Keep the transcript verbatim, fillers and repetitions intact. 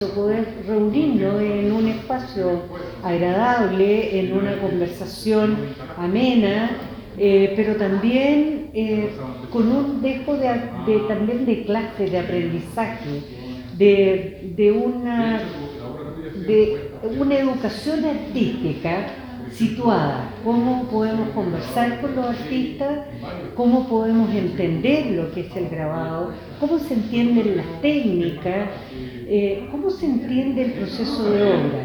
poder reunirnos en un espacio agradable, en una conversación amena, eh, pero también eh, con un dejo de, de, también de clase, de aprendizaje, de, de, una, de una educación artística situada, cómo podemos conversar con los artistas, cómo podemos entender lo que es el grabado, cómo se entienden las técnicas, eh, cómo se entiende el proceso de obra.